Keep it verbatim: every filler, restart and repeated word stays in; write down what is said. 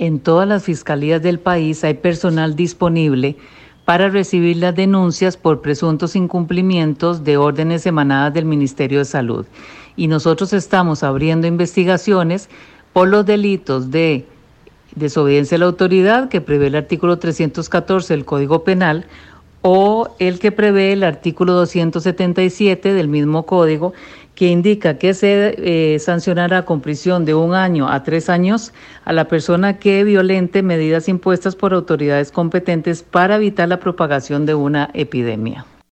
en todas las fiscalías del país hay personal disponible para recibir las denuncias por presuntos incumplimientos de órdenes emanadas del Ministerio de Salud. Y nosotros estamos abriendo investigaciones por los delitos de desobediencia a la autoridad, que prevé el artículo trescientos catorce del Código Penal, o el que prevé el artículo doscientos setenta y siete del mismo código, que indica que se eh, sancionará con prisión de un año a tres años a la persona que violente medidas impuestas por autoridades competentes para evitar la propagación de una epidemia.